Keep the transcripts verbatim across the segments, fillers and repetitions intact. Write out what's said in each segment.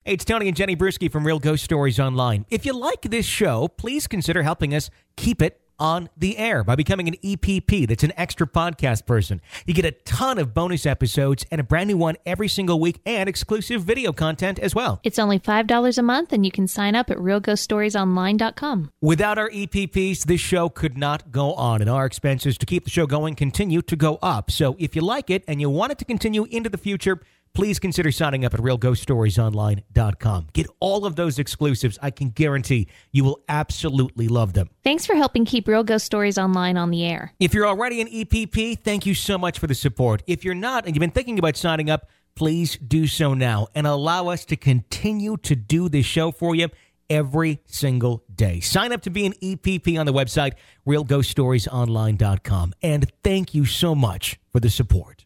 Hey, it's Tony and Jenny Bruschi from Real Ghost Stories Online. If you like this show, please consider helping us keep it on the air by becoming an E P P. That's an extra podcast person. You get a ton of bonus episodes and a brand new one every single week and exclusive video content as well. It's only five dollars a month and you can sign up at real ghost stories online dot com. Without our E P Ps, this show could not go on, and our expenses to keep the show going continue to go up. So if you like it and you want it to continue into the future, please consider signing up at real ghost stories online dot com. Get all of those exclusives. I can guarantee you will absolutely love them. Thanks for helping keep Real Ghost Stories Online on the air. If you're already an E P P, thank you so much for the support. If you're not and you've been thinking about signing up, please do so now and allow us to continue to do this show for you every single day. Sign up to be an E P P on the website, real ghost stories online dot com. And thank you so much for the support.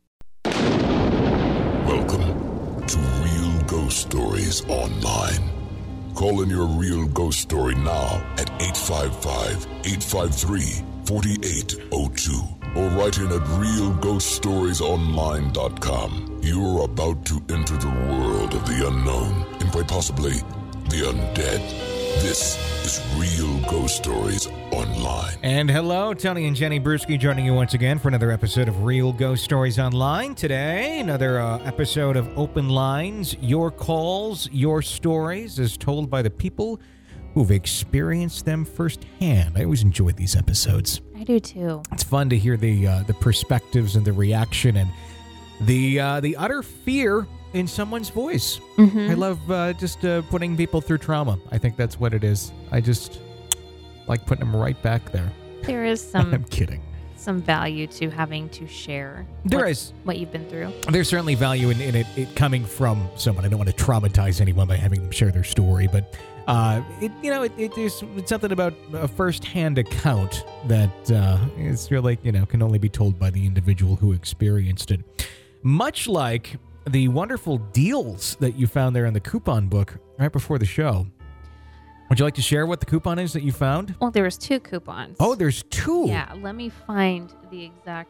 Welcome to Real Ghost Stories Online. Call in your real ghost story now at eight five five, eight five three, four eight zero two or write in at real ghost stories online dot com. You're about to enter the world of the unknown and quite possibly the undead. This is Real Ghost Stories Online. And hello, Tony and Jenny Bruschi joining you once again for another episode of Real Ghost Stories Online. Today, another uh, episode of Open Lines, your calls, your stories as told by the people who've experienced them firsthand. I always enjoy these episodes. I do too. It's fun to hear the uh, the perspectives and the reaction and the uh, the utter fear in someone's voice. Mm-hmm. I love uh, just uh, putting people through trauma. I think that's what it is. I just like putting them right back there. There is some I'm kidding. some value to having to share There what, is. what you've been through. There's certainly value in, in it, it coming from someone. I don't want to traumatize anyone by having them share their story, but uh, it you know it, it, there's it's something about a first-hand account that uh, is really you know can only be told by the individual who experienced it. Much like the wonderful deals that you found there in the coupon book right before the show. Would you like to share what the coupon is that you found? Well, there was two coupons. Oh, there's two. Yeah, let me find the exact.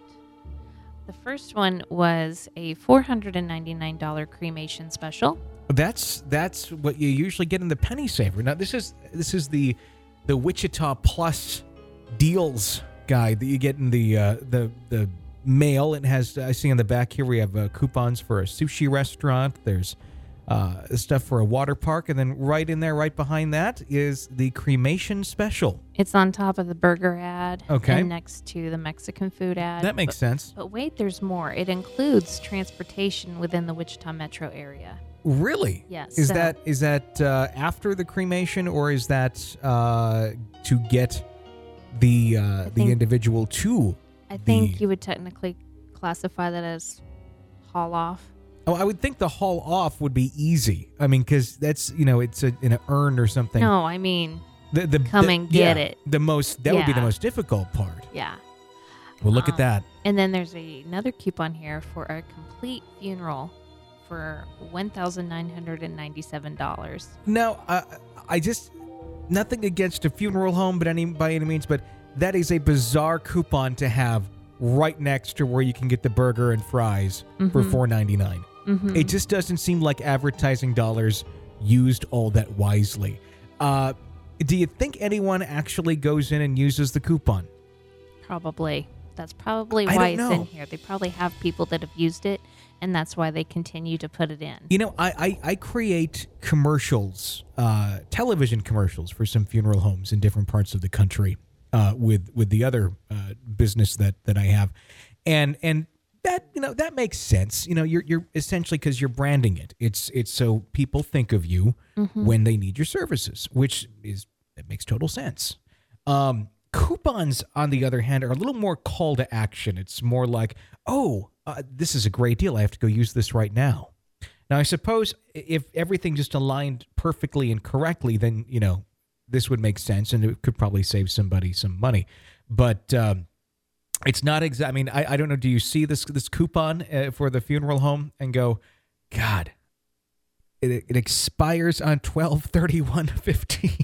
The first one was a four hundred ninety-nine dollars cremation special. That's that's what you usually get in the penny saver. Now this is this is the the Wichita Plus deals guide that you get in the uh, the the mail. It has I see on the back here we have uh, coupons for a sushi restaurant. There's uh, stuff for a water park, and then right in there, right behind that, is the cremation special. It's on top of the burger ad. Okay. And next to the Mexican food ad. That makes but, sense. But wait, there's more. It includes transportation within the Wichita metro area. Really? Yes. Is so- that is that uh, after the cremation, or is that uh, to get the uh, the think- individual to? I think the- you would technically classify that as haul off. Oh, I would think the haul off would be easy. I mean, because that's you know it's a, in an urn or something. No, I mean, the, the, come the- and get yeah, it. The most that would be the Yeah. most difficult part. yeah. Well, look Um, at that. And then there's a, another coupon here for a complete funeral for one thousand nine hundred ninety-seven dollars. Now, I I just nothing against a funeral home, but any by any means, but that is a bizarre coupon to have right next to where you can get the burger and fries for Mhm. four ninety-nine. Mm-hmm. It just doesn't seem like advertising dollars used all that wisely. Uh, do you think anyone actually goes in and uses the coupon? Probably. That's probably I why don't it's know. in here. They probably have people that have used it, and that's why they continue to put it in. You know, I, I, I create commercials, uh, television commercials for some funeral homes in different parts of the country uh, with with the other uh, business that, that I have. And and that, you know, that makes sense. You know, you're you're essentially because you're branding it. It's it's so people think of you Mm-hmm. when they need your services, which is that makes total sense. Um, coupons, on the other hand, are a little more call to action. It's more like, oh, uh, this is a great deal. I have to go use this right now. Now, I suppose if everything just aligned perfectly and correctly, then, you know, this would make sense and it could probably save somebody some money. But um, it's not exact. I mean, I, I don't know. Do you see this this coupon uh, for the funeral home and go, God, it, it expires on twelve thirty-one fifteen.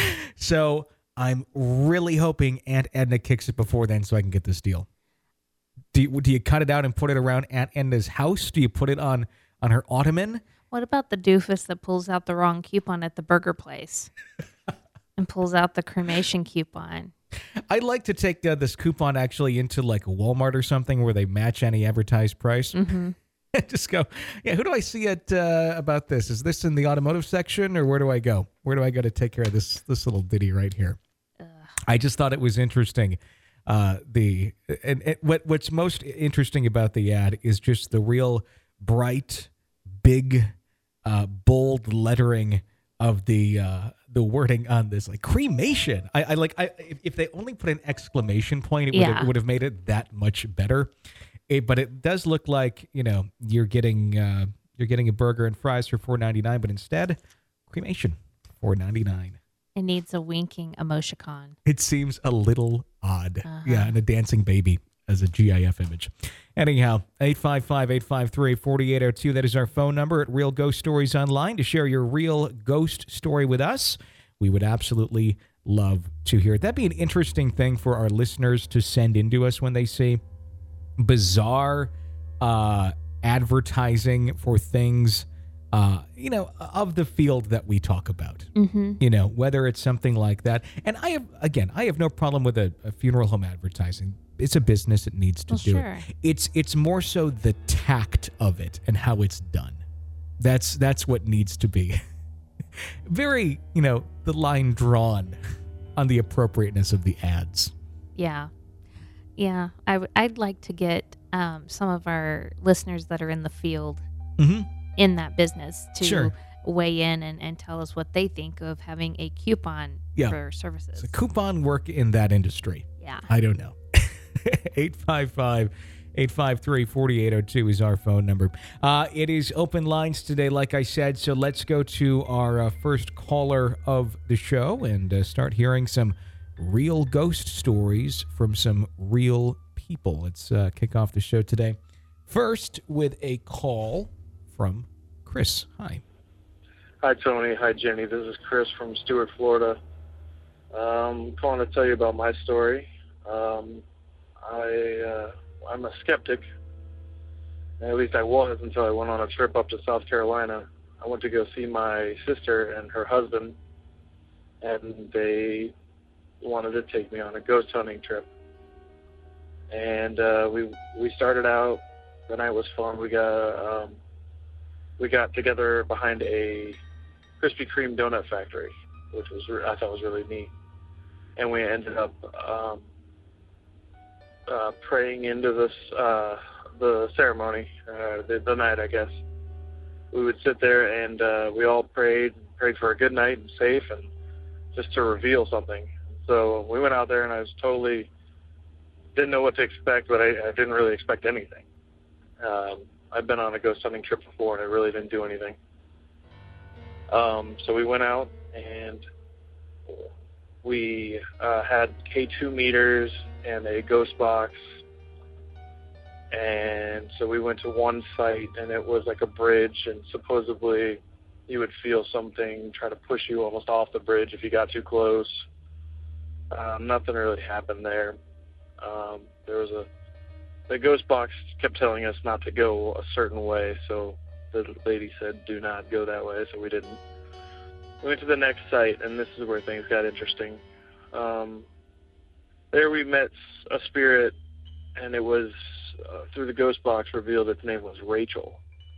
So I'm really hoping Aunt Edna kicks it before then so I can get this deal. Do you, do you cut it out and put it around Aunt Edna's house? Do you put it on, on her ottoman? What about the doofus that pulls out the wrong coupon at the burger place and pulls out the cremation coupon? I'd like to take uh, this coupon actually into like a Walmart or something where they match any advertised price. Mm-hmm. Just go, yeah, who do I see at uh, about this? Is this in the automotive section, or where do I go? Where do I go to take care of this this little ditty right here? Ugh. I just thought it was interesting. Uh, the and, and what what's most interesting about the ad is just the real bright, big, uh, bold lettering of the uh, the wording on this, like cremation. I, I like I if, if they only put an exclamation point, it would Yeah. have, would have made it that much better. It, but it does look like, you know, you're getting uh, you're getting a burger and fries for four ninety-nine, but instead cremation four ninety-nine. It needs a winking emoticon. It seems a little odd. Uh-huh. Yeah, and a dancing baby as a GIF image. Anyhow, eight five five, eight five three, four eight zero two. That is our phone number at Real Ghost Stories Online to share your real ghost story with us. We would absolutely love to hear it. That'd be an interesting thing for our listeners to send into us when they see bizarre uh, advertising for things, uh, you know, of the field that we talk about. Mm-hmm. You know, whether it's something like that. And I have, again, I have no problem with a, a funeral home advertising. It's a business. It needs to Well, do sure. it. It's it's more so the tact of it and how it's done. That's that's what needs to be very, you know, the line drawn on the appropriateness of the ads. Yeah. Yeah. I w- I'd like to get um, some of our listeners that are in the field Mm-hmm. in that business to Sure. weigh in and, and tell us what they think of having a coupon Yeah. for services. So coupon work in that industry. Yeah. I don't know. eight five five, eight five three, four eight zero two is our phone number. Uh, it is open lines today, like I said, so let's go to our uh, first caller of the show and uh, start hearing some real ghost stories from some real people. Let's uh, kick off the show today. First, with a call from Chris. Hi. Hi, Tony. Hi, Jenny. This is Chris from Stuart, Florida. Um, calling to tell you about my story. Um, I, uh, I'm a skeptic. At least I was until I went on a trip up to South Carolina. I went to go see my sister and her husband, and they wanted to take me on a ghost hunting trip. And uh, we we started out. The night was fun. We got um, we got together behind a Krispy Kreme donut factory, which was I thought was really neat. And we ended up um, uh, praying into this uh, the ceremony, uh, the, the night, I guess. We would sit there and uh, we all prayed, prayed for a good night and safe, and just to reveal something. So we went out there, and I was totally didn't know what to expect, but I, I didn't really expect anything. Um, I've been on a ghost hunting trip before, and I really didn't do anything. Um, so we went out, and we uh, had K two meters and a ghost box. And so we went to one site, and it was like a bridge, and supposedly you would feel something try to push you almost off the bridge if you got too close. Um, nothing really happened there. Um, there was a the ghost box kept telling us not to go a certain way, so the lady said, "Do not go that way," so we didn't. We went to the next site, and this is where things got interesting. Um, there we met a spirit, and it was uh, through the ghost box revealed its name was Rachel,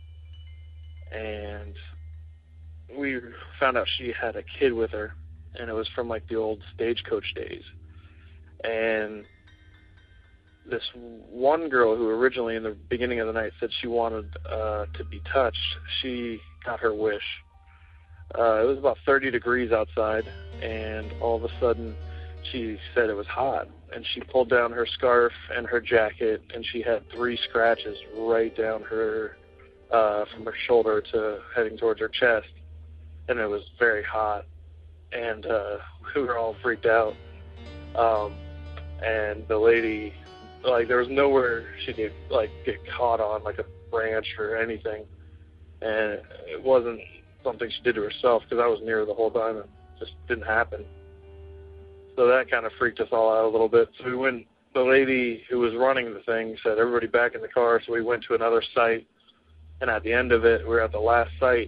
and we found out she had a kid with her, and it was from like the old Stagecoach days. And this one girl who originally in the beginning of the night said she wanted uh, to be touched, she got her wish. Uh, it was about thirty degrees outside, and all of a sudden she said it was hot, and she pulled down her scarf and her jacket, and she had three scratches right down her, uh, from her shoulder to heading towards her chest, and it was very hot, and uh, we were all freaked out. Um, and the lady, like, there was nowhere she could, like, get caught on, like a branch or anything, and it wasn't something she did to herself, because I was near her the whole time, and it just didn't happen. So that kind of freaked us all out a little bit. So we went, the lady who was running the thing said, "Everybody back in the car," so we went to another site, And at the end of it, we were at the last site,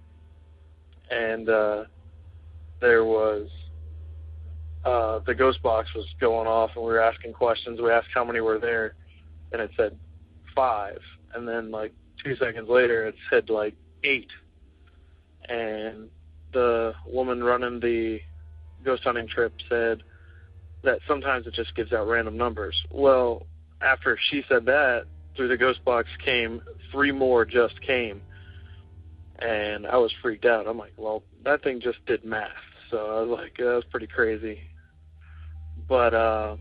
and uh, there was uh, the ghost box was going off, and we were asking questions. We asked how many were there, and it said five. And then like two seconds later, it said like eight. And the woman running the ghost hunting trip said that sometimes it just gives out random numbers. Well, after she said that, through the ghost box came three more just came. And I was freaked out. I'm like, well, that thing just did math. So I was like, that was pretty crazy. But uh,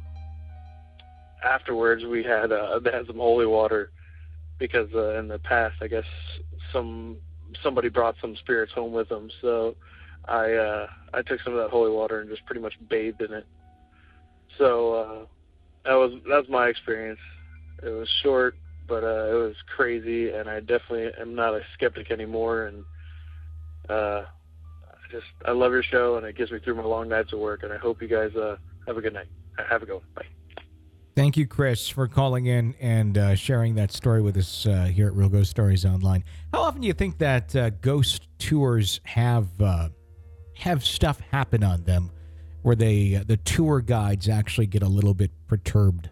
afterwards, we had uh, they had some holy water because uh, in the past, I guess some somebody brought some spirits home with them. So I uh, I took some of that holy water and just pretty much bathed in it. So uh, that was that was my experience. It was short, but uh, it was crazy, and I definitely am not a skeptic anymore. And uh, I just I love your show, and it gets me through my long nights of work. And I hope you guys uh, have a good night. Have a good one. Bye. Thank you, Chris, for calling in and uh, sharing that story with us uh, here at Real Ghost Stories Online. How often do you think that uh, ghost tours have uh, have stuff happen on them where they uh, the tour guides actually get a little bit perturbed?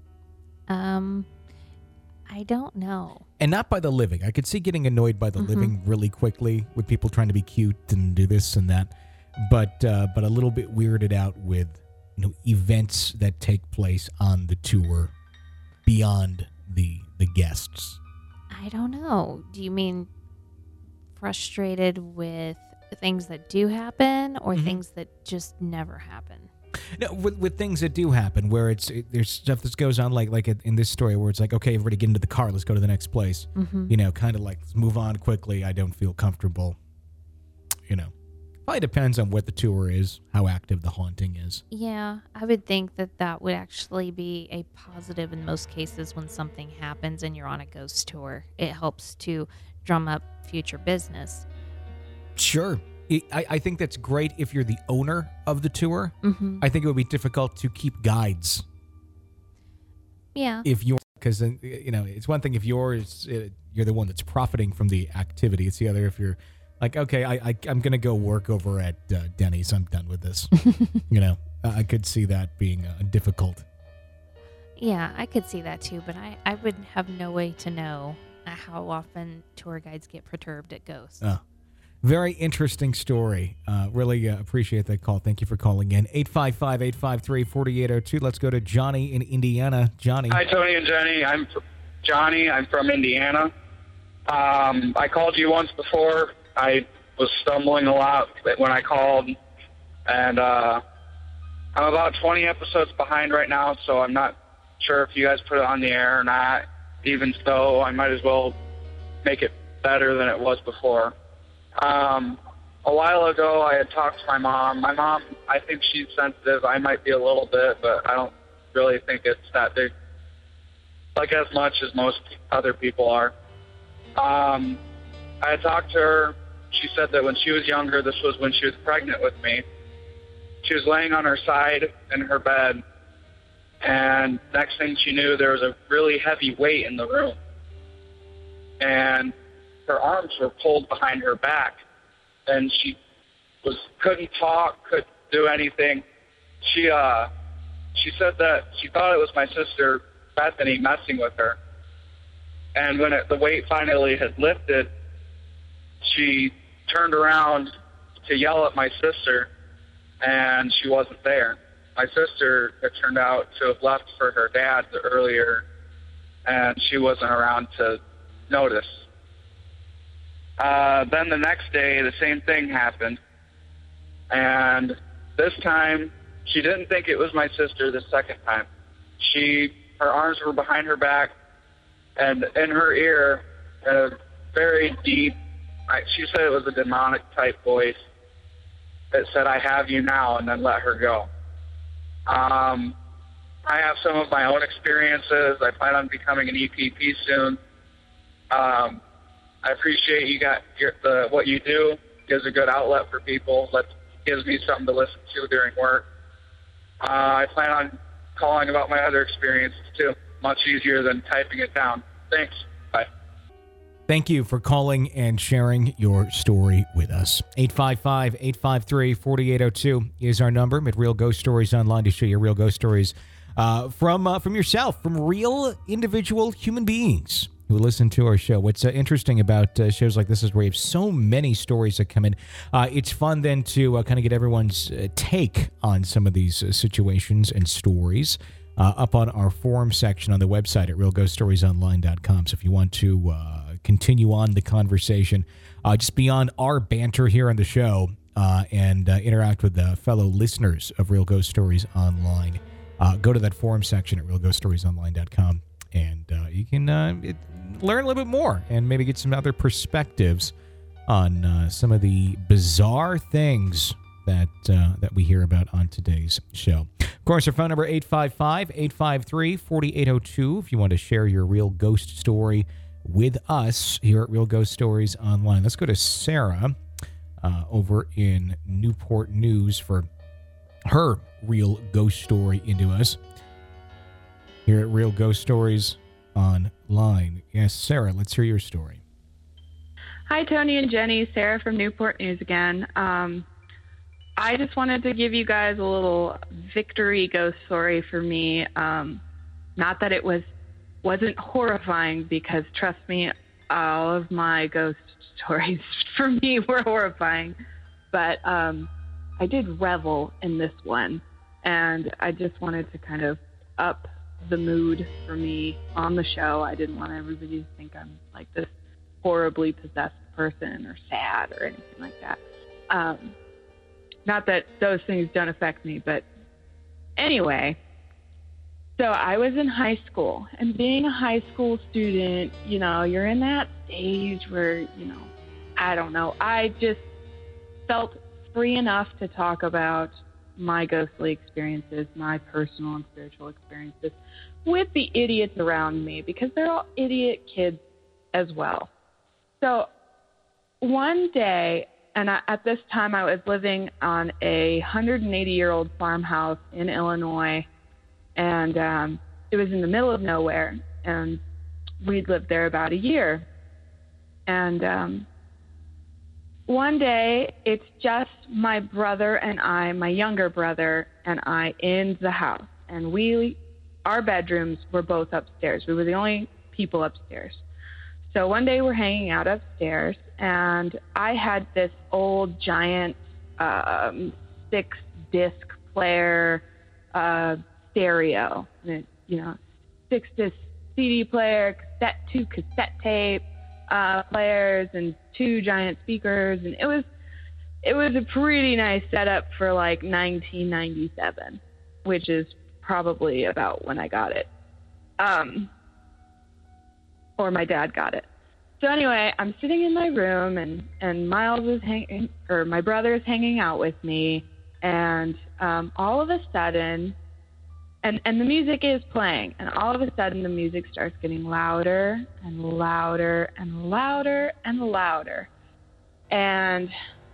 Um, I don't know. And not by the living. I could see getting annoyed by the Mm-hmm. living really quickly with people trying to be cute and do this and that, but uh, but a little bit weirded out with, you know, events that take place on the tour beyond the the guests. I don't know. Do you mean frustrated with things that do happen or Mhm. things that just never happen? No, with, with things that do happen, where it's it, there's stuff that goes on, like like in this story, where it's like, okay, everybody get into the car, let's go to the next place. Mm-hmm. You know, kind of like, let's move on quickly. I don't feel comfortable. You know, probably depends on what the tour is, how active the haunting is. Yeah, I would think that that would actually be a positive in most cases when something happens and you're on a ghost tour. It helps to drum up future business. Sure. I, I think that's great if you're the owner of the tour. Mm-hmm. I think it would be difficult to keep guides Yeah. if you're, because, you know, it's one thing if you're, uh, you're the one that's profiting from the activity. It's the other if you're like, okay, I, I, I'm going to go work over at uh, Denny's. I'm done with this. You know, I could see that being uh, difficult. Yeah, I could see that too, but I, I would have no way to know how often tour guides get perturbed at ghosts. Uh, very interesting story. Uh, really uh, appreciate that call. Thank you for calling in. eight five five, eight five three, four eight zero two. Let's go to Johnny in Indiana. Johnny. Hi, Tony and Jenny. I'm fr- Johnny. I'm from Indiana. Um, I called you once before. I was stumbling a lot when I called, and uh, I'm about twenty episodes behind right now, so I'm not sure if you guys put it on the air or not. Even so, I might as well make it better than it was before. Um, a while ago, I had talked to my mom. My mom, I think she's sensitive. I might be a little bit, but I don't really think it's that big, like as much as most other people are. Um, I had talked to her. She said that when she was younger, this was when she was pregnant with me, she was laying on her side in her bed, and next thing she knew, there was a really heavy weight in the room. And her arms were pulled behind her back, and she was couldn't talk, couldn't do anything. She uh, she said that she thought it was my sister Bethany messing with her. And when it, the weight finally had lifted, she turned around to yell at my sister, and she wasn't there. My sister had turned out to have left for her dad earlier, and she wasn't around to notice. Uh, then the next day, the same thing happened. And this time, she didn't think it was my sister the second time. She, her arms were behind her back, and in her ear, a very deep, I, she said it was a demonic type voice that said, "I have you now," and then let her go. Um, I have some of my own experiences. I plan on becoming an E P P soon. Um, I appreciate you got your, the what you do. Gives a good outlet for people. That gives me something to listen to during work. Uh, I plan on calling about my other experiences too. Much easier than typing it down. Thanks. Bye. Thank you for calling and sharing your story with us. eight five five, eight five three, four eight zero two is our number at Real Ghost Stories Online to share your real ghost stories uh, from uh, from yourself, from real individual human beings who listen to our show. What's uh, interesting about uh, shows like this is where you have so many stories that come in. Uh, it's fun then to uh, kind of get everyone's uh, take on some of these uh, situations and stories uh, up on our forum section on the website at real ghost stories online dot com. So if you want to uh, continue on the conversation uh, just beyond our banter here on the show uh, and uh, interact with the fellow listeners of Real Ghost Stories Online, uh, go to that forum section at real ghost stories online dot com and uh, you can uh, it, learn a little bit more and maybe get some other perspectives on uh, some of the bizarre things that uh, that we hear about on today's show. Of course, our phone number eight five five, eight five three, four eight zero two if you want to share your real ghost story with us here at Real Ghost Stories Online. Let's go to Sarah uh, over in Newport News for her real ghost story into us here at Real Ghost Stories Online. Yes, Sarah, let's hear your story. Hi, Tony and Jenny. Sarah from Newport News again. Um, I just wanted to give you guys a little victory ghost story for me. Um, not that it was wasn't horrifying, because trust me, all of my ghost stories for me were horrifying. But um, I did revel in this one, and I just wanted to kind of up the mood for me on the show. I didn't want everybody to think I'm like this horribly possessed person or sad or anything like that. Um, not that those things don't affect me, but anyway. So I was in high school, and being a high school student, you know, you're in that stage where, you know, I don't know, I just felt free enough to talk about my ghostly experiences, my personal and spiritual experiences with the idiots around me, because they're all idiot kids as well. So one day, and I, at this time I was living on a one hundred eighty year old farmhouse in Illinois, and um, it was in the middle of nowhere, and we'd lived there about a year. And um, one day, it's just my brother and I, my younger brother and I, in the house. And we, our bedrooms were both upstairs. We were the only people upstairs. So one day we're hanging out upstairs, and I had this old giant um, six-disc player uh stereo, and, you know, six disc C D player, cassette, two cassette tape uh, players, and two giant speakers, and it was it was a pretty nice setup for like nineteen ninety-seven, which is probably about when I got it, um, or my dad got it. So anyway, I'm sitting in my room, and and Miles is hanging, or my brother is hanging out with me, and um, all of a sudden. And and the music is playing, and all of a sudden the music starts getting louder and louder and louder and louder. And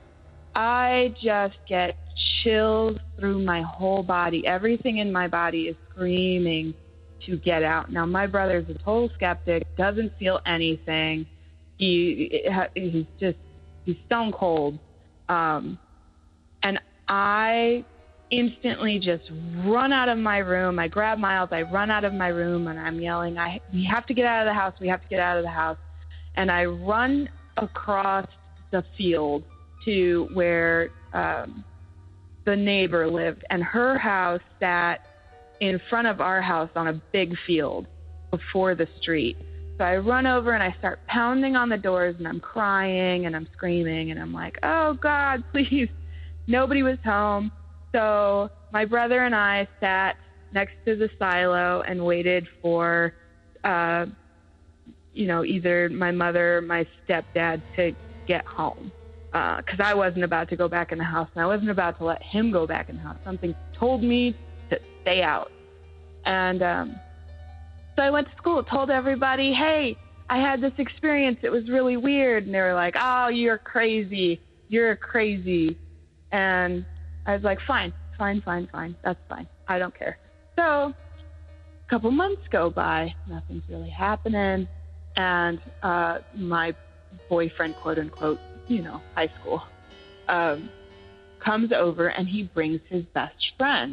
I just get chills through my whole body. Everything in my body is screaming to get out. Now, my brother's a total skeptic, doesn't feel anything. He He's just, he's stone cold. Um, and I... instantly just run out of my room. I grab Miles, I run out of my room, and I'm yelling, I, we have to get out of the house, we have to get out of the house. And I run across the field to where um, the neighbor lived, and her house sat in front of our house on a big field before the street. So I run over and I start pounding on the doors, and I'm crying and I'm screaming, and I'm like, oh God, please. Nobody was home. So my brother and I sat next to the silo and waited for, uh, you know, either my mother or my stepdad to get home. Because uh, I wasn't about to go back in the house, and I wasn't about to let him go back in the house. Something told me to stay out. And um, so I went to school, told everybody, hey, I had this experience. It was really weird. And they were like, oh, you're crazy. You're crazy. And I was like, fine, fine, fine, fine. That's fine. I don't care. So a couple months go by. Nothing's really happening. and uh, my boyfriend, quote unquote, you know, high school, um, comes over and he brings his best friend.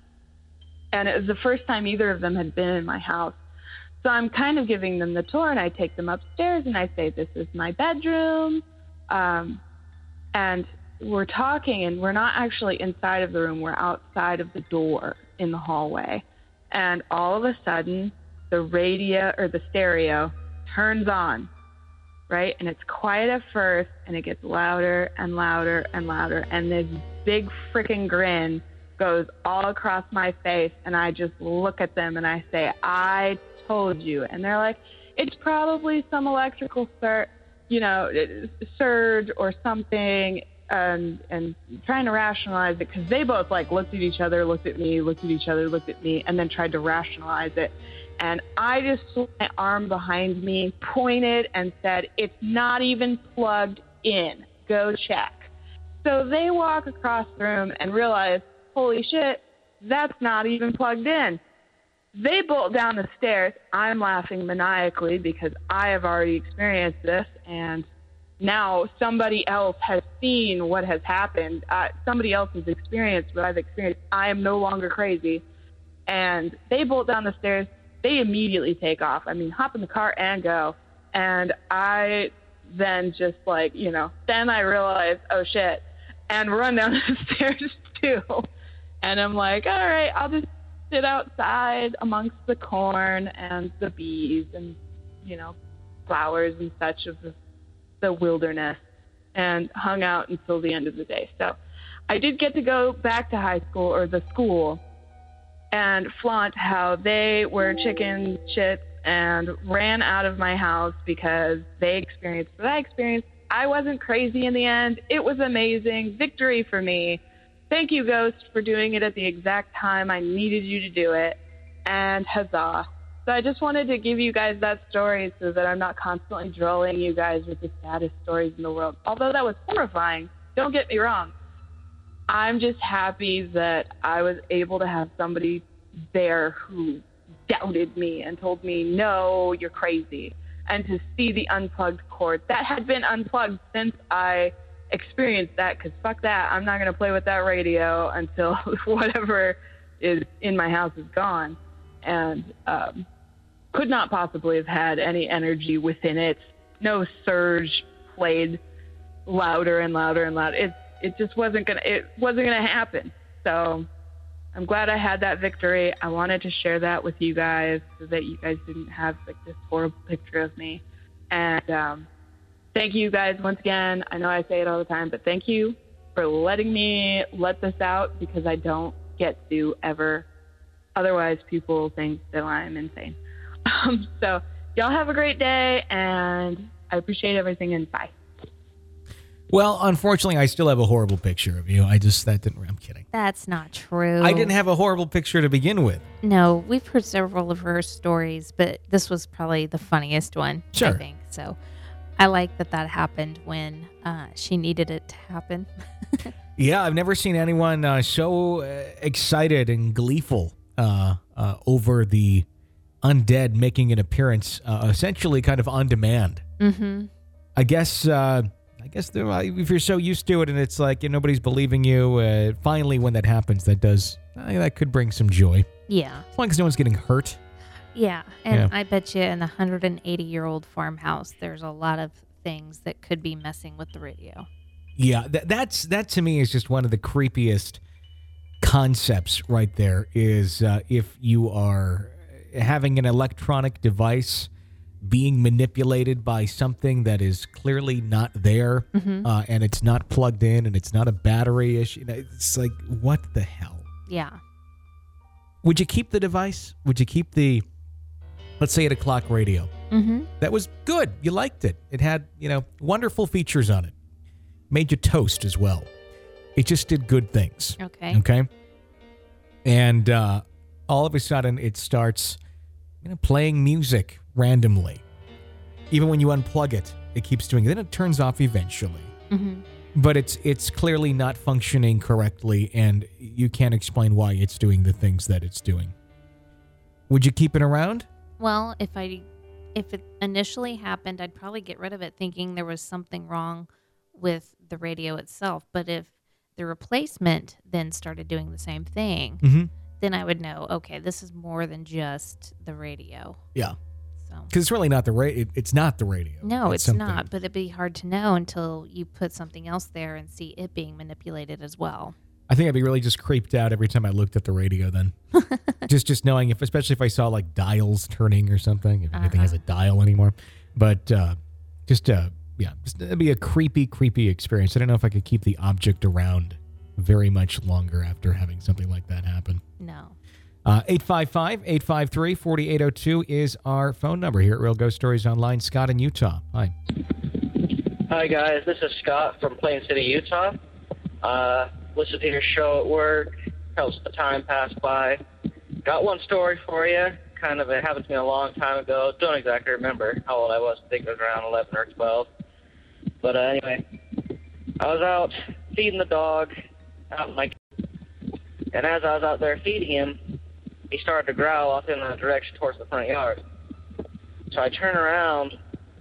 And it was the first time either of them had been in my house. So I'm kind of giving them the tour, and I take them upstairs and I say, this is my bedroom. Um, and we're talking, and we're not actually inside of the room. We're outside of the door in the hallway. And all of a sudden, the radio or the stereo turns on, right? And it's quiet at first, and it gets louder and louder and louder. And this big freaking grin goes all across my face, and I just look at them and I say, I told you. And they're like, it's probably some electrical sur- you know, surge or something, and and trying to rationalize it, because they both like looked at each other, looked at me, looked at each other, looked at me, and then tried to rationalize it. And I just put my arm behind me, pointed, and said, it's not even plugged in. Go check. So they walk across the room and realize, holy shit, that's not even plugged in. They bolt down the stairs. I'm laughing maniacally because I have already experienced this, and now somebody else has seen what has happened. Uh, somebody else has experienced what I've experienced. I am no longer crazy. And they bolt down the stairs. They immediately take off. I mean, hop in the car and go. And I then just like, you know, then I realize, oh shit, and run down the stairs too. And I'm like, all right, I'll just sit outside amongst the corn and the bees and, you know, flowers and such of the, the wilderness, and hung out until the end of the day. So I did get to go back to high school, or the school, and flaunt how they were chicken shits and ran out of my house because they experienced what I experienced. I wasn't crazy in the end. It was amazing. Victory for me. Thank you, Ghost, for doing it at the exact time I needed you to do it. And huzzah. So I just wanted to give you guys that story so that I'm not constantly drilling you guys with the saddest stories in the world. Although that was horrifying. Don't get me wrong. I'm just happy that I was able to have somebody there who doubted me and told me, no, you're crazy. And to see the unplugged cord that had been unplugged since I experienced that, because fuck that, I'm not going to play with that radio until whatever is in my house is gone. And um, could not possibly have had any energy within it. No surge played louder and louder and louder. It it just wasn't gonna it wasn't gonna happen. So I'm glad I had that victory. I wanted to share that with you guys so that you guys didn't have like this horrible picture of me. And um, thank you guys once again. I know I say it all the time, but thank you for letting me let this out, because I don't get to ever. Otherwise, people think that I'm insane. Um, so y'all have a great day, and I appreciate everything, and bye. Well, unfortunately, I still have a horrible picture of you. I just, that didn't, I'm kidding. That's not true. I didn't have a horrible picture to begin with. No, we've heard several of her stories, but this was probably the funniest one, Sure. I think. So I like that that happened when uh, she needed it to happen. Yeah, I've never seen anyone uh, so uh, excited and gleeful uh, uh, over the undead making an appearance, uh, essentially kind of on demand. Mm-hmm. I guess... Uh, I guess there, if you're so used to it and it's like you know, nobody's believing you, uh, finally when that happens, that does uh, that could bring some joy. Yeah. As long as no one's getting hurt. Yeah, and Yeah. I bet you in the one hundred eighty-year-old farmhouse, there's a lot of things that could be messing with the radio. Yeah, th- that's that to me is just one of the creepiest concepts right there. Is uh, if you are having an electronic device being manipulated by something that is clearly not there, Mm-hmm. uh, and it's not plugged in, and it's not a battery issue. It's like, what the hell? Yeah. Would you keep the device? Would you keep the, let's say, eight o'clock radio? Mm-hmm. That was good. You liked it. It had, you know, wonderful features on it. Made you toast as well. It just did good things. Okay. Okay. And uh, all of a sudden, it starts, you know, playing music randomly. Even when you unplug it, it keeps doing it. Then it turns off eventually. Mm-hmm. But it's it's clearly not functioning correctly, and you can't explain why it's doing the things that it's doing. Would you keep it around? Well, if I if it initially happened, I'd probably get rid of it thinking there was something wrong with the radio itself. But if the replacement then started doing the same thing, Mm-hmm. then I would know, okay, this is more than just the radio. Yeah. So Because it's really not the radio. It, it's not the radio. no, it's, something- not. But it'd be hard to know until you put something else there and see it being manipulated as well. I think I'd be really just creeped out every time I looked at the radio then. just just knowing, if, especially if I saw like dials turning or something, if anything Uh-huh. has a dial anymore. But uh, just, uh, yeah, just, it'd be a creepy, creepy experience. I don't know if I could keep the object around very much longer after having something like that happen. No. Uh, eight five five, eight five three, four eight zero two is our phone number here at Real Ghost Stories Online. Scott in Utah. Hi. Hi, guys. This is Scott from Plain City, Utah. Uh, listen to your show at work. Helps the time pass by. Got one story for you. Kind of, it happened to me a long time ago. Don't exactly remember how old I was. I think it was around eleven or twelve. But uh, anyway, I was out feeding the dog out in my, and as I was out there feeding him, he started to growl off in the direction towards the front yard. So I turn around,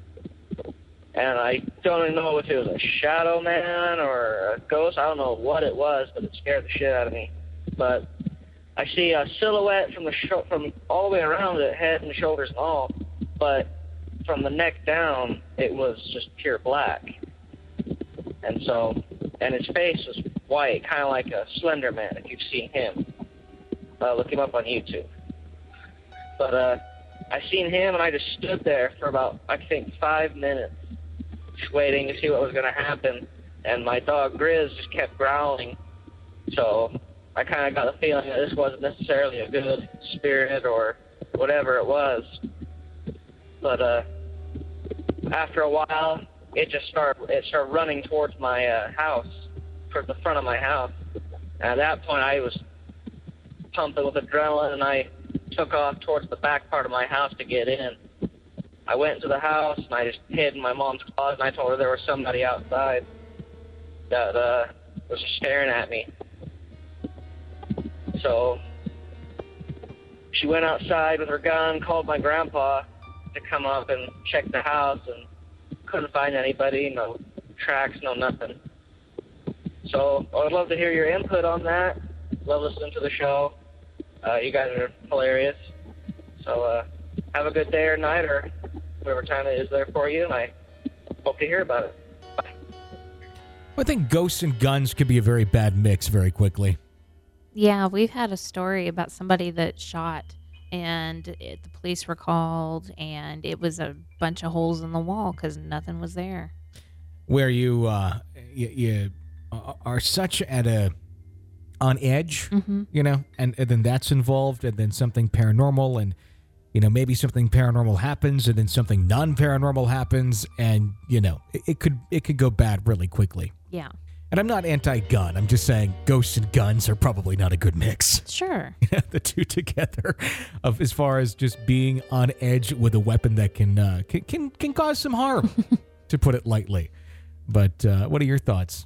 and I don't even know if it was a shadow man or a ghost. I don't know what it was, but it scared the shit out of me. But I see a silhouette from the sh- from all the way around it, head and shoulders and all, but from the neck down, it was just pure black. And so, and his face was white, kind of like a Slender Man, if you've seen him. Uh, look him up on YouTube. But uh, I seen him, and I just stood there for about, I think, five minutes, just waiting to see what was going to happen. And my dog Grizz just kept growling. So I kind of got the feeling that this wasn't necessarily a good spirit or whatever it was. But uh, after a while, it just started, it started running towards my uh, house, towards the front of my house. And at that point, I was pumping with adrenaline, and I took off towards the back part of my house to get in. I went into the house, and I just hid in my mom's closet, and I told her there was somebody outside that uh, was just staring at me. So she went outside with her gun, called my grandpa to come up and check the house, and couldn't find anybody, no tracks, no nothing. So I would love to hear your input on that. Love listening to the show. Uh, you guys are hilarious. So uh, have a good day or night or whatever time it is there for you, and I hope to hear about it. Bye. I think ghosts and guns could be a very bad mix very quickly. Yeah, we've had a story about somebody that shot, and it, the police were called, and it was a bunch of holes in the wall because nothing was there. Where you, uh, you, you are such at a on edge, Mm-hmm. you know, and, and then that's involved, and then something paranormal, and you know, maybe something paranormal happens, and then something non-paranormal happens, and you know, it, it could it could go bad really quickly. Yeah. And I'm not anti-gun. I'm just saying ghosts and guns are probably not a good mix. Sure. The two together, of as far as just being on edge with a weapon that can uh, can, can can cause some harm, to put it lightly. But uh, what are your thoughts?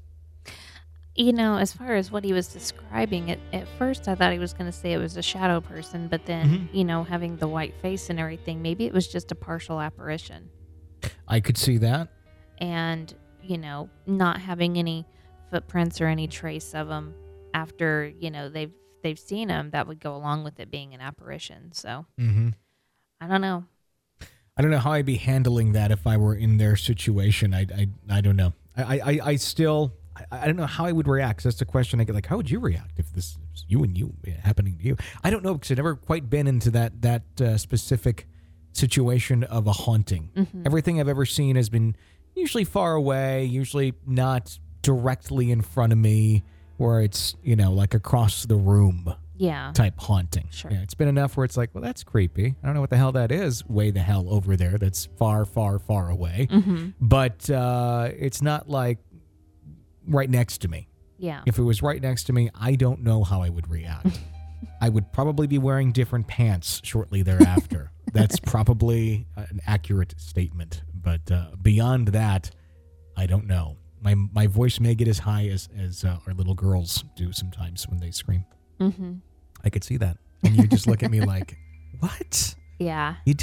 You know, as far as what he was describing, it, at first I thought he was going to say it was a shadow person, but then, Mm-hmm. you know, having the white face and everything, maybe it was just a partial apparition. I could see that. And, you know, not having any footprints or any trace of them after, you know, they've they've seen him, that would go along with it being an apparition. So, Mm-hmm. I don't know. I don't know how I'd be handling that if I were in their situation. I, I, I don't know. I, I, I still, I, I don't know how I would react. 'Cause that's the question I get. Like, how would you react if this was you and you happening to you? I don't know, because I've never quite been into that that uh, specific situation of a haunting. Mm-hmm. Everything I've ever seen has been usually far away, usually not directly in front of me, where it's, you know, like across the room Yeah. type haunting. Sure. Yeah, it's been enough where it's like, well, that's creepy. I don't know what the hell that is way the hell over there. That's far, far, far away. Mm-hmm. But uh, it's not like right next to me. Yeah. If it was right next to me, I don't know how I would react. I would probably be wearing different pants shortly thereafter. That's probably an accurate statement. But uh, beyond that, I don't know. My my voice may get as high as, as uh, our little girls do sometimes when they scream. Mm-hmm. I could see that. And you just look at me like, what? Yeah. You do a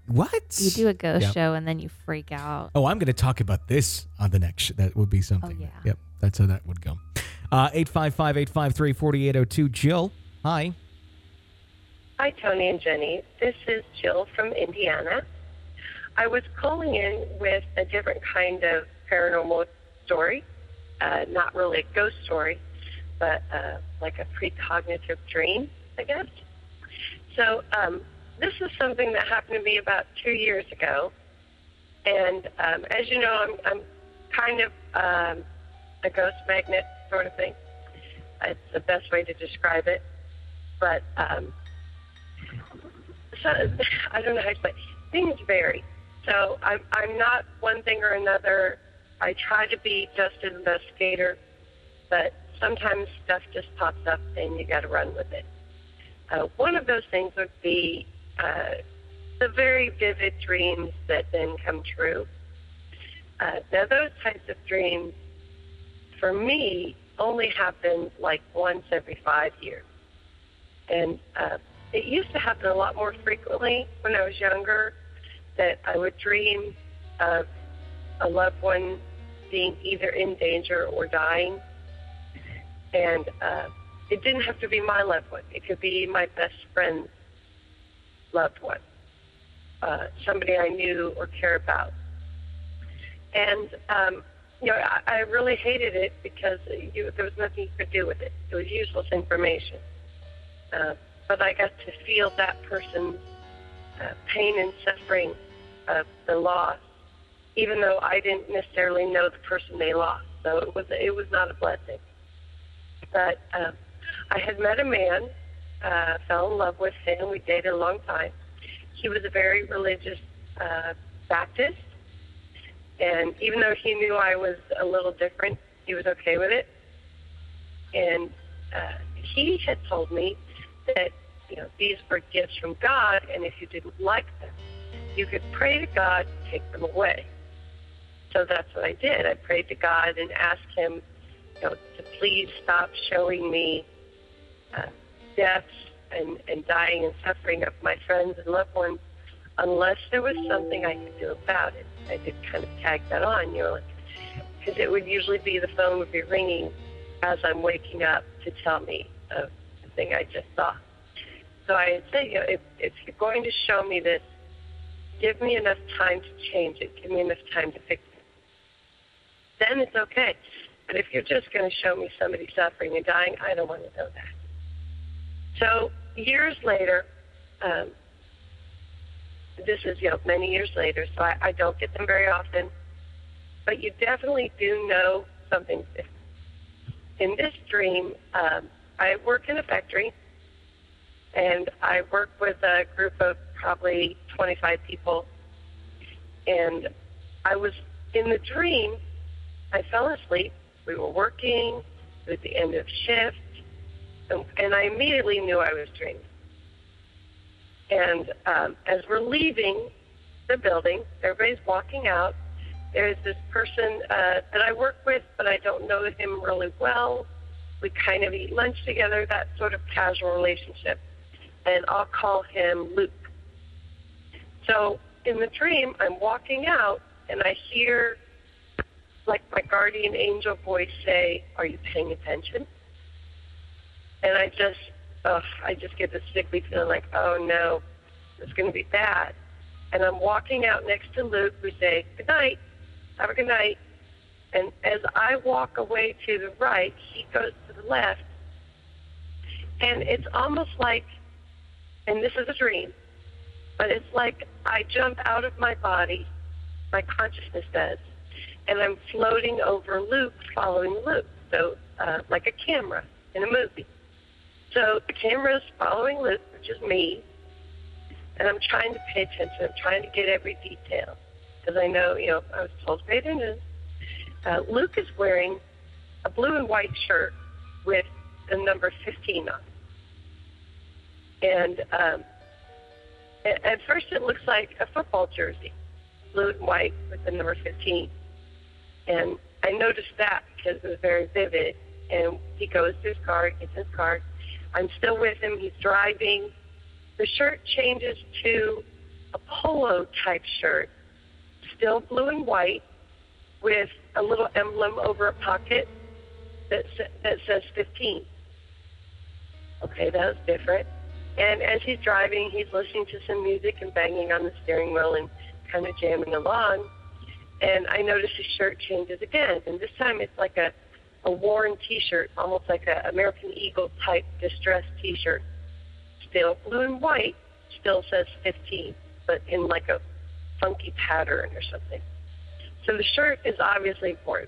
What? You do a ghost Yep. show and then you freak out. Oh, I'm going to talk about this on the next show. That would be something. Oh, yeah. Yep, that's how that would go. Uh, eight five five, eight five three, four eight zero two. Jill, hi. Hi, Tony and Jenny. This is Jill from Indiana. I was calling in with a different kind of paranormal story. Uh, not really a ghost story, but uh, like a precognitive dream, I guess. So um, this is something that happened to me about two years ago. And um, as you know, I'm, I'm kind of um, a ghost magnet sort of thing. It's the best way to describe it. But um, so I don't know how to explain. Things vary. So I'm, I'm not one thing or another. I try to be just an investigator, but sometimes stuff just pops up and you got to run with it. Uh, one of those things would be uh, the very vivid dreams that then come true. Uh, now, those types of dreams, for me, only happen like once every five years. And uh, it used to happen a lot more frequently when I was younger, that I would dream of a loved one being either in danger or dying. And uh, it didn't have to be my loved one. It could be my best friend's loved one, uh, somebody I knew or care about. And, um, you know, I, I really hated it because you, there was nothing you could do with it. It was useless information. Uh, but I got to feel that person's uh, pain and suffering of the loss, even though I didn't necessarily know the person they lost. So it was it was not a blessing. But uh, I had met a man, uh, fell in love with him. We dated a long time. He was a very religious uh, Baptist, and even though he knew I was a little different, he was okay with it. And uh, he had told me that, you know, these were gifts from God, and if you didn't like them, you could pray to God to take them away. So that's what I did. I prayed to God and asked him, you know, to please stop showing me uh, deaths and, and dying and suffering of my friends and loved ones unless there was something I could do about it. I did kind of tag that on, you know, because it would usually be the phone would be ringing as I'm waking up to tell me of the thing I just saw. So I said, you know, if, if you're going to show me this, give me enough time to change it. Give me enough time to fix it. Then it's okay. But if you're just going to show me somebody suffering and dying, I don't want to know that. So years later, um, this is, you know, many years later, so I, I don't get them very often, but you definitely do know something's different. In this dream, um, I work in a factory, and I work with a group of probably twenty-five people, and I was in the dream, I fell asleep, we were working, it was the end of shift, and, and I immediately knew I was dreaming. And um, as we're leaving the building, everybody's walking out, there's this person uh, that I work with, but I don't know him really well. We kind of eat lunch together, that sort of casual relationship. And I'll call him Luke. So in the dream, I'm walking out, and I hear, like, my guardian angel voice say, "Are you paying attention?" And I just, oh, I just get this sickly feeling like, oh, no, it's going to be bad. And I'm walking out next to Luke. We say, "Good night. Have a good night." And as I walk away to the right, he goes to the left. And it's almost like, and this is a dream, but it's like I jump out of my body, my consciousness does, and I'm floating over Luke, following Luke. So uh, like a camera in a movie. So the camera is following Luke, which is me, and I'm trying to pay attention. I'm trying to get every detail because I know, you know, I was told to pay attention. Uh, Luke is wearing a blue and white shirt with the number fifteen on it. And um, at, at first it looks like a football jersey, blue and white with the number fifteen. And I noticed that because it was very vivid. And he goes to his car, gets his car. I'm still with him. He's driving. The shirt changes to a polo type shirt, still blue and white, with a little emblem over a pocket that, sa- that says fifteen. Okay, that was different. And as he's driving, he's listening to some music and banging on the steering wheel and kind of jamming along. And I notice his shirt changes again. And this time it's like a, a worn T-shirt, almost like an American Eagle type distressed T-shirt. Still blue and white, still says fifteen, but in like a funky pattern or something. So the shirt is obviously important.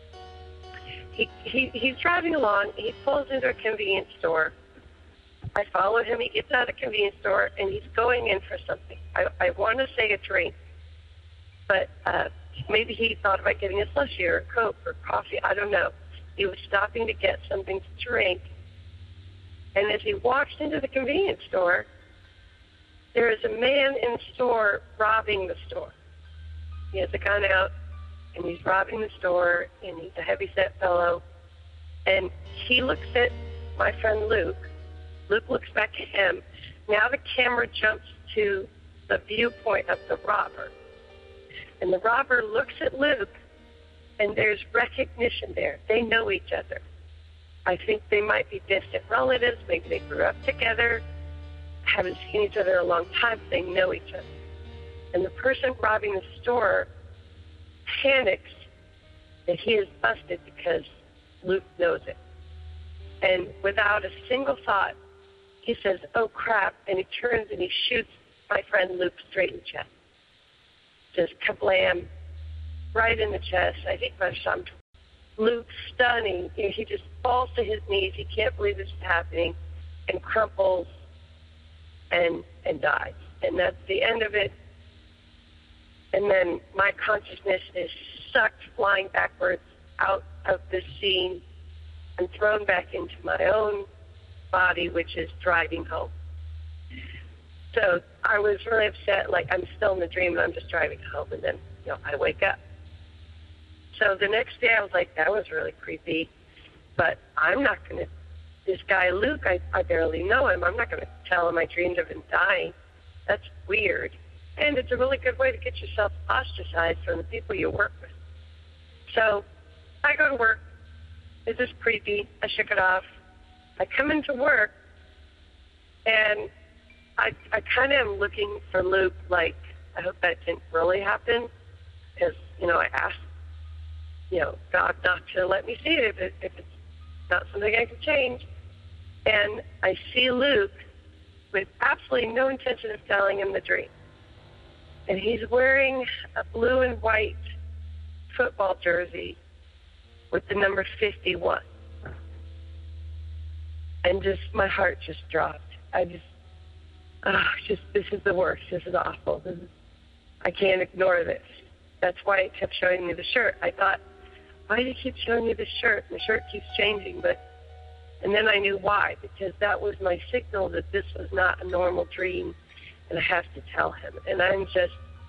He, he He's driving along. He pulls into a convenience store. I follow him. He gets out of the convenience store, and he's going in for something. I, I want to say a drink, but uh, maybe he thought about getting a slushie or a Coke or coffee. I don't know. He was stopping to get something to drink, and as he walks into the convenience store, there is a man in the store robbing the store. He has a gun out, and he's robbing the store, and he's a heavy-set fellow. And he looks at my friend Luke. Luke looks back at him. Now the camera jumps to the viewpoint of the robber. And the robber looks at Luke, and there's recognition there. They know each other. I think they might be distant relatives. Maybe they grew up together, haven't seen each other in a long time. They know each other. And the person robbing the store panics that he is busted because Luke knows it. And without a single thought, he says, "Oh, crap," and he turns and he shoots my friend Luke straight in the chest. Just kablam, right in the chest. I think by the time Luke, stunning, you know, he just falls to his knees. He can't believe this is happening and crumples and and dies. And that's the end of it. And then my consciousness is sucked flying backwards out of the scene and thrown back into my own body, which is driving home. So I was really upset, like I'm still in the dream and I'm just driving home, and then, you know, I wake up. So the next day I was like, that was really creepy, but I'm not going to, this guy Luke, I, I barely know him. I'm not going to tell him I dreamed of him dying. That's weird. And it's a really good way to get yourself ostracized from the people you work with. So I go to work. This is creepy. I shook it off. I come into work, and I I kind of am looking for Luke, like, I hope that didn't really happen, because, you know, I asked, you know, God not to let me see it if, it if it's not something I can change. And I see Luke with absolutely no intention of telling him the dream. And he's wearing a blue and white football jersey with the number fifty-one. And just, my heart just dropped. I just, oh, just, this is the worst. This is awful. This is, I can't ignore this. That's why it kept showing me the shirt. I thought, why do you keep showing me the shirt? The shirt keeps changing. But, and then I knew why, because that was my signal that this was not a normal dream, and I have to tell him. And I'm just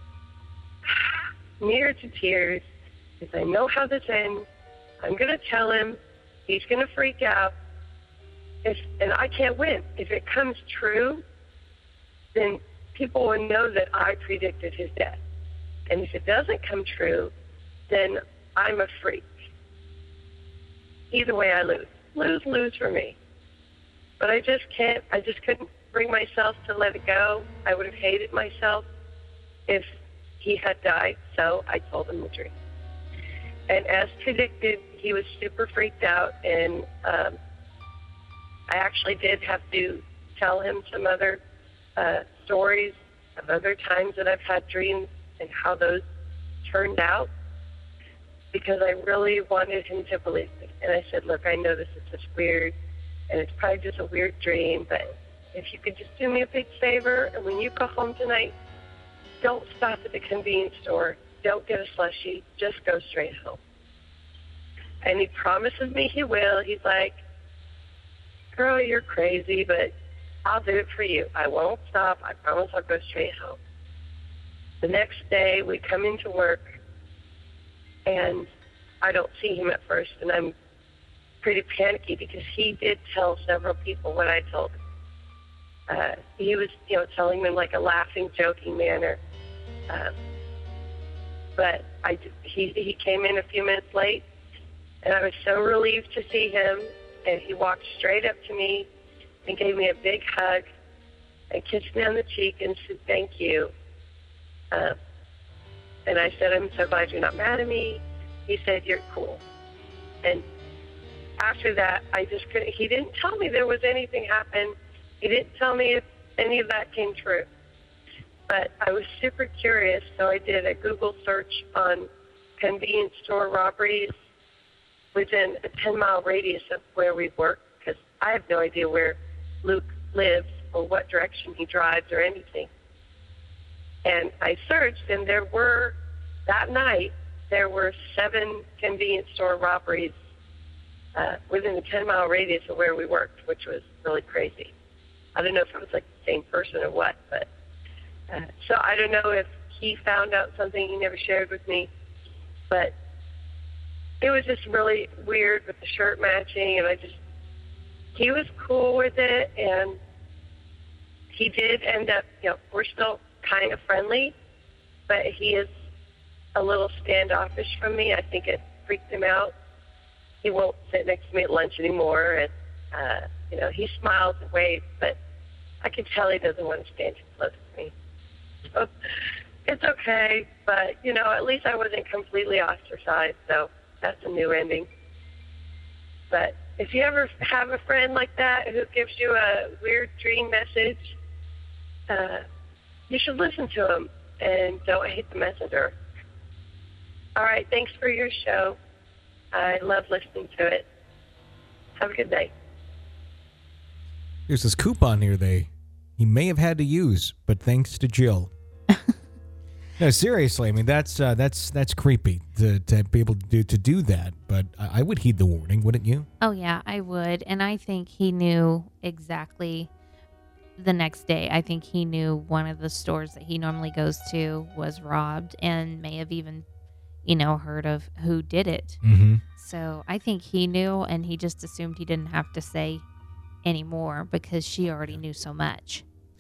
near to tears, because I know how this ends. I'm going to tell him. He's going to freak out. If, and I can't win. If it comes true, then people will know that I predicted his death. And if it doesn't come true, then I'm a freak. Either way, I lose. Lose, lose for me. But I just can't, I just couldn't bring myself to let it go. I would have hated myself if he had died, so I told him the dream. And as predicted, he was super freaked out, and um, I actually did have to tell him some other uh, stories of other times that I've had dreams and how those turned out, because I really wanted him to believe me. And I said, look, I know this is just weird, and it's probably just a weird dream, but if you could just do me a big favor, and when you go home tonight, don't stop at the convenience store. Don't get a slushie. Just go straight home. And he promises me he will. He's like, girl, you're crazy, but I'll do it for you. I won't stop. I promise I'll go straight home. The next day, we come into work, and I don't see him at first, and I'm pretty panicky because he did tell several people what I told him. Uh, he was, you know, telling them like a laughing, joking manner. Uh, but I, he, he came in a few minutes late, and I was so relieved to see him. And he walked straight up to me and gave me a big hug and kissed me on the cheek and said, "Thank you." Uh, and I said, "I'm so glad you're not mad at me." He said, "You're cool." And after that, I just couldn't, he didn't tell me there was anything happened. He didn't tell me if any of that came true. But I was super curious, so I did a Google search on convenience store robberies within a ten-mile radius of where we work, because I have no idea where Luke lives or what direction he drives or anything. And I searched, and there were, that night, there were seven convenience store robberies uh, within a ten-mile radius of where we worked, which was really crazy. I don't know if it was like the same person or what, but uh, so I don't know if he found out something he never shared with me, but it was just really weird with the shirt matching, and I just, he was cool with it, and he did end up, you know, we're still kind of friendly, but he is a little standoffish from me. I think it freaked him out. He won't sit next to me at lunch anymore, and, uh, you know, he smiles and waves, but I can tell he doesn't want to stand too close to me. So it's okay, but, you know, at least I wasn't completely ostracized, so that's a new ending. But if you ever have a friend like that who gives you a weird dream message, uh, you should listen to him and don't hate the messenger. All right, thanks for your show. I love listening to it. Have a good day. There's this coupon here they he may have had to use, but thanks to Jill. No, seriously, I mean that's uh, that's that's creepy to, to be able to do to do that. But I, I would heed the warning, wouldn't you? Oh yeah, I would, and I think he knew exactly. The next day, I think he knew one of the stores that he normally goes to was robbed, and may have even, you know, heard of who did it. Mm-hmm. So I think he knew, and he just assumed he didn't have to say anymore because she already knew so much.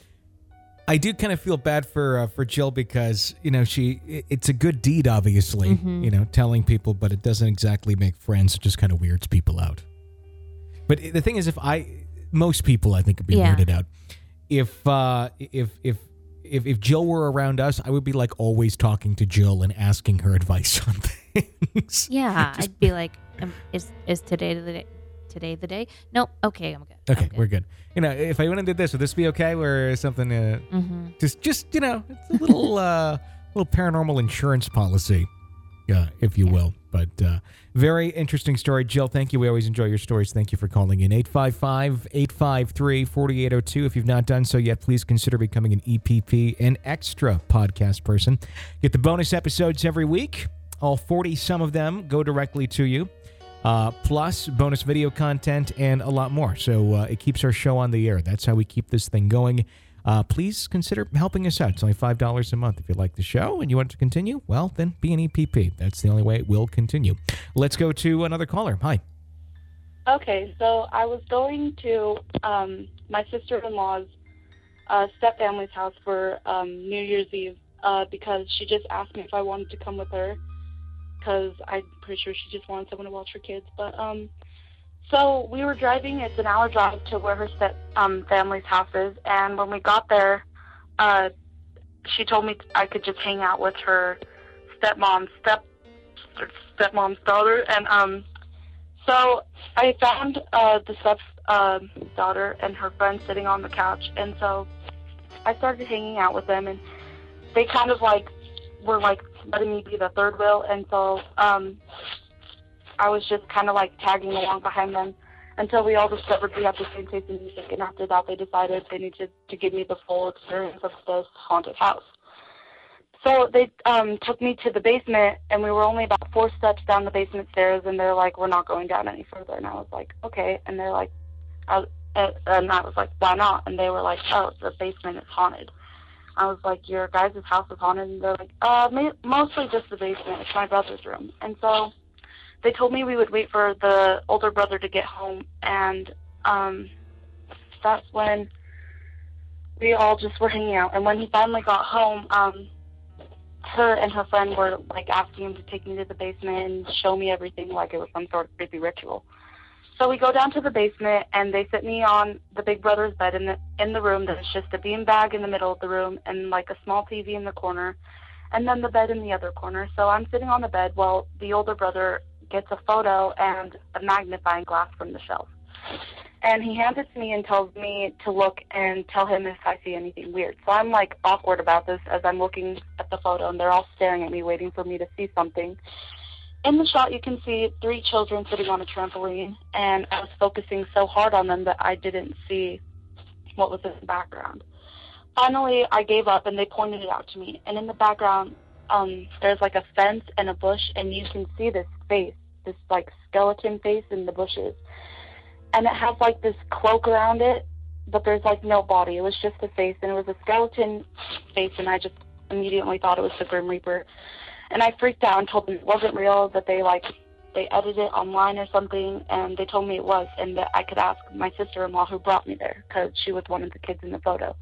I do kind of feel bad for uh, for Jill because, you know, she it, it's a good deed, obviously, Mm-hmm. you know, telling people, but it doesn't exactly make friends. It just kind of weirds people out. But the thing is, if I, most people I think would be Yeah. weirded out. If uh, if if if if Jill were around us, I would be like always talking to Jill and asking her advice on things. Yeah, Just- I'd be like, um, "Is is today the day? Today the day? Nope. Okay, I'm good. Okay, I'm good. we're good. You know, if I went and did this, would this be okay? Where something, uh, Mm-hmm. just just you know, it's a little uh, little paranormal insurance policy, yeah, if you will. But uh, very interesting story, Jill. Thank you. We always enjoy your stories. Thank you for calling in. eight five five, eight five three, four eight zero two. If you've not done so yet, please consider becoming an E P P, an extra podcast person. Get the bonus episodes every week. All forty, some of them go directly to you. Uh, plus bonus video content and a lot more. So uh, it keeps our show on the air. That's how we keep this thing going. Uh, please consider helping us out. It's only five dollars a month. If you like the show and you want it to continue, well, then be an E P P. That's the only way it will continue. Let's go to another caller. Hi. Okay, so I was going to um, my sister-in-law's uh, stepfamily's house for um, New Year's Eve uh, because she just asked me if I wanted to come with her because I'm pretty sure she just wanted someone to watch her kids. But um, so we were driving. It's an hour drive to where her step um, family's house is, and when we got there, uh, she told me I could just hang out with her stepmom, step stepmom's daughter, and um. So I found uh, the step uh, daughter and her friend sitting on the couch, and so I started hanging out with them, and they kind of like were like letting me be the third wheel, and so um, I was just kind of like tagging along behind them until we all discovered we had the same taste in music, and after that they decided they needed to give me the full experience of this haunted house. So they um, took me to the basement, and we were only about four steps down the basement stairs, and they're like, we're not going down any further. And I was like, okay. And they're like, I, and I was like, why not? And they were like, oh, the basement is haunted. I was like, your guys' house is haunted? And they're like, uh, mostly just the basement. It's my brother's room. And so they told me we would wait for the older brother to get home, and um, that's when we all just were hanging out. And when he finally got home, um, her and her friend were like asking him to take me to the basement and show me everything like it was some sort of creepy ritual. So we go down to the basement, and they sit me on the big brother's bed in the in the room. There's just a bean bag in the middle of the room and like a small T V in the corner, and then the bed in the other corner. So I'm sitting on the bed while the older brother gets a photo and a magnifying glass from the shelf. And he hands it to me and tells me to look and tell him if I see anything weird. So I'm like awkward about this as I'm looking at the photo, and they're all staring at me waiting for me to see something. In the shot, you can see three children sitting on a trampoline, and I was focusing so hard on them that I didn't see what was in the background. Finally, I gave up, and they pointed it out to me. And in the background, um, there's like a fence and a bush, and you can see this face, this like skeleton face in the bushes. And it has like this cloak around it, but there's like no body. It was just a face, and it was a skeleton face, and I just immediately thought it was the Grim Reaper. And I freaked out and told them it wasn't real, that they like they edited it online or something, and they told me it was, and that I could ask my sister-in-law who brought me there because she was one of the kids in the photo.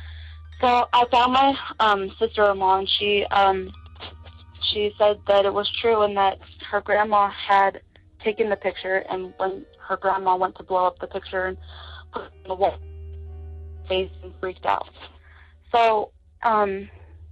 So I found my um, sister-in-law, and she um, she said that it was true and that her grandma had taken the picture, and when her grandma went to blow up the picture and put it in the wall, face and freaked out. So um,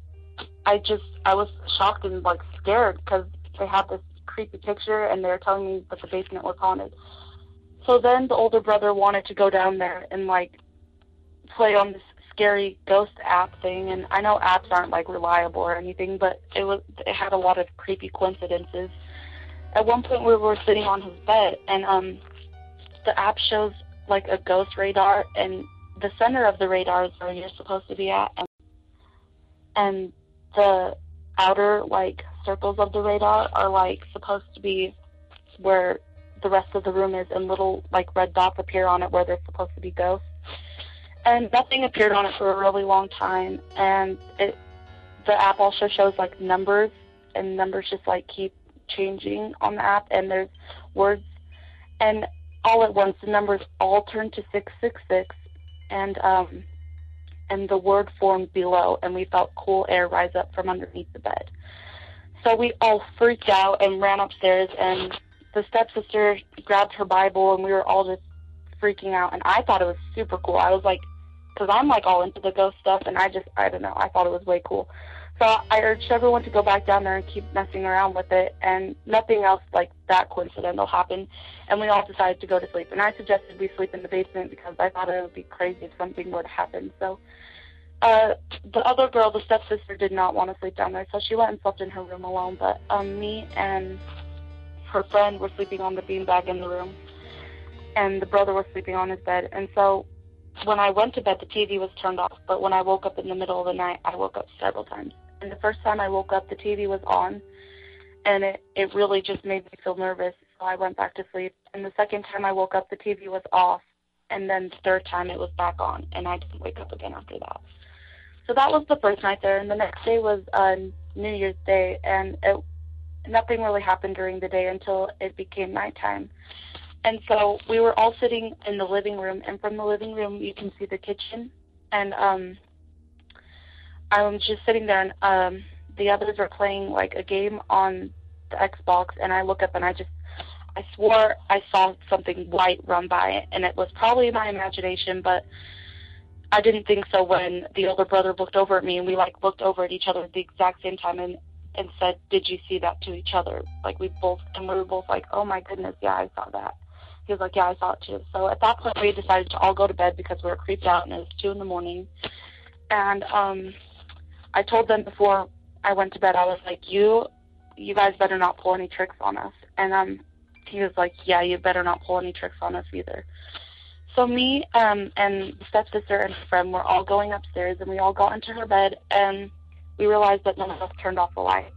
I just, I was shocked and like scared because they had this creepy picture and they were telling me that the basement was haunted. So then the older brother wanted to go down there and like play on this scary ghost app thing. And I know apps aren't like reliable or anything, but it was, it had a lot of creepy coincidences. At one point we were sitting on his bed, and um, the app shows like a ghost radar, and the center of the radar is where you're supposed to be at, and, and the outer like circles of the radar are like supposed to be where the rest of the room is, and little like red dots appear on it where they're supposed to be ghosts. And nothing appeared on it for a really long time, and it the app also shows like numbers, and numbers just like keep changing on the app, and there's words, and all at once the numbers all turn to six six six, and um and the word formed below, and we felt cool air rise up from underneath the bed. So we all freaked out and ran upstairs, and the stepsister grabbed her Bible, and we were all just freaking out, and I thought it was super cool. I was like, because I'm like all into the ghost stuff, and I just, I don't know, I thought it was way cool. So I urged everyone to go back down there and keep messing around with it, and nothing else like that coincidental happened, and we all decided to go to sleep. And I suggested we sleep in the basement because I thought it would be crazy if something were to happen. So uh, the other girl, the stepsister, did not want to sleep down there, so she went and slept in her room alone. But um, me and her friend were sleeping on the beanbag in the room, and the brother was sleeping on his bed. And so when I went to bed, the T V was turned off, but when I woke up in the middle of the night, I woke up several times. And the first time I woke up, the T V was on, and it, it really just made me feel nervous, so I went back to sleep. And the second time I woke up, the T V was off, and then the third time it was back on, and I didn't wake up again after that. So that was the first night there, and the next day was uh, New Year's Day, and it, nothing really happened during the day until it became nighttime. And so we were all sitting in the living room, and from the living room you can see the kitchen, and um, I was just sitting there, and um, the others were playing like a game on the Xbox, and I look up and I just, I swore I saw something white run by it, and it was probably my imagination, but I didn't think so when the older brother looked over at me, and we like looked over at each other at the exact same time and, and said, "Did you see that?" to each other. Like we both, and we were both like, "Oh my goodness, yeah, I saw that." He was like, "Yeah, I saw it too." So at that point we decided to all go to bed because we were creeped out, and it was two in the morning. And um, I told them before I went to bed, I was like, you you guys better not pull any tricks on us. And um, he was like, "Yeah, you better not pull any tricks on us either." So me um, and the stepsister and her friend were all going upstairs, and we all got into her bed, and we realized that none of us turned off the light.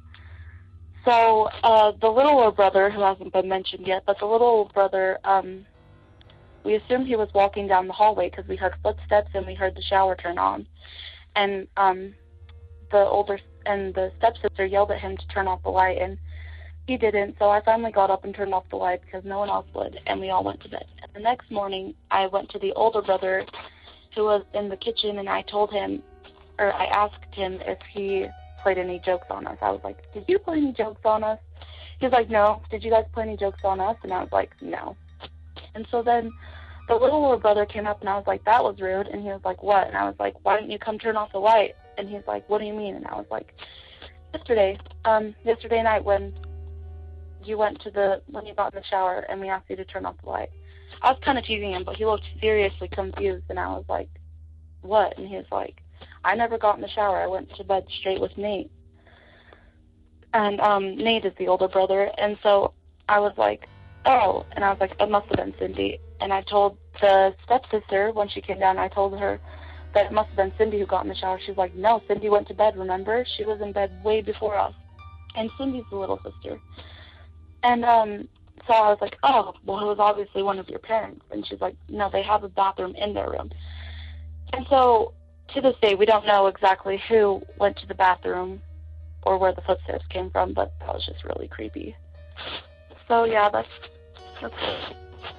So uh, the littler brother, who hasn't been mentioned yet, but the little brother, um, we assumed he was walking down the hallway because we heard footsteps and we heard the shower turn on. And um, the older and the stepsister yelled at him to turn off the light, and he didn't. So I finally got up and turned off the light because no one else would, and we all went to bed. And the next morning, I went to the older brother who was in the kitchen, and I told him, or I asked him if he played any jokes on us. I was like, did you play any jokes on us? He was like, no. Did you guys play any jokes on us? And I was like, no. And so then the little little brother came up, and I was like, that was rude. And he was like, what? And I was like, why didn't you come turn off the light? And he's like, what do you mean? And I was like, yesterday, um, yesterday night when you went to the, when you got in the shower and we asked you to turn off the light. I was kind of teasing him, but he looked seriously confused, and I was like, what? And he was like, I never got in the shower. I went to bed straight with Nate. And um, Nate is the older brother, and so I was like, oh. And I was like, it must have been Cindy. And I told the stepsister when she came down, I told her that it must have been Cindy who got in the shower. She's like, no, Cindy went to bed, remember? She was in bed way before us. And Cindy's the little sister. And um, so I was like, oh, well, it was obviously one of your parents. And she's like, no, they have a bathroom in their room. And so to this day, we don't know exactly who went to the bathroom or where the footsteps came from, but that was just really creepy. So, yeah, that's, that's it.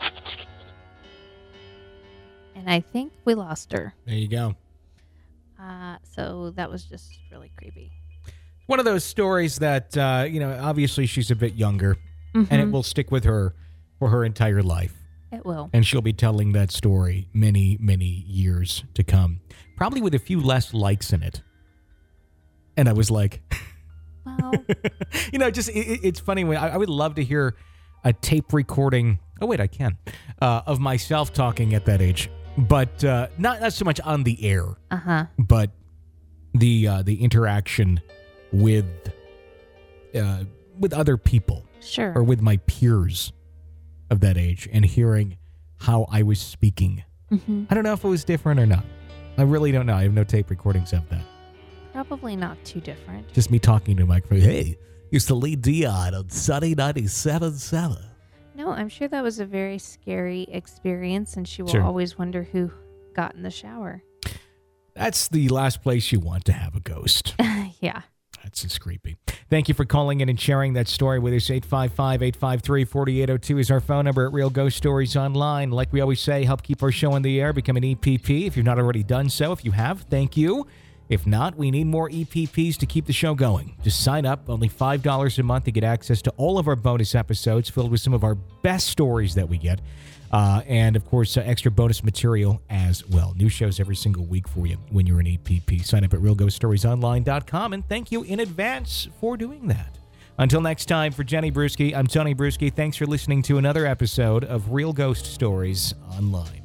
And I think we lost her. There you go. Uh, so that was just really creepy. One of those stories that, uh, you know, obviously she's a bit younger, Mm-hmm. and it will stick with her for her entire life. It will. And she'll be telling that story many, many years to come. Probably with a few less likes in it. And I was like... Well... you know, just, it, it's funny. When I, I would love to hear a tape recording... Oh, wait, I can. Uh, of myself talking at that age. But uh, not, not so much on the air. Uh-huh. But the, uh, the interaction with... Uh, with other people. Sure. Or with my peers of that age, and hearing how I was speaking. Mm-hmm. I don't know if it was different or not. I really don't know. I have no tape recordings of that. Probably not too different. Just me talking to a microphone. Hey, it's the Lee Dion on Sunny ninety-seven point seven. No, I'm sure that was a very scary experience, and she will Sure. always wonder who got in the shower. That's the last place you want to have a ghost. Yeah. That's just creepy. Thank you for calling in and sharing that story with us. eight five five, eight five three, four eight zero two is our phone number at Real Ghost Stories Online. Like we always say, help keep our show on the air. Become an E P P if you've not already done so. If you have, thank you. If not, we need more E P Ps to keep the show going. Just sign up, only five dollars a month to get access to all of our bonus episodes filled with some of our best stories that we get. Uh, and, of course, uh, extra bonus material as well. New shows every single week for you when you're an E P P. Sign up at real ghost stories online dot com, and thank you in advance for doing that. Until next time, for Jenny Brewski, I'm Tony Brewski. Thanks for listening to another episode of Real Ghost Stories Online.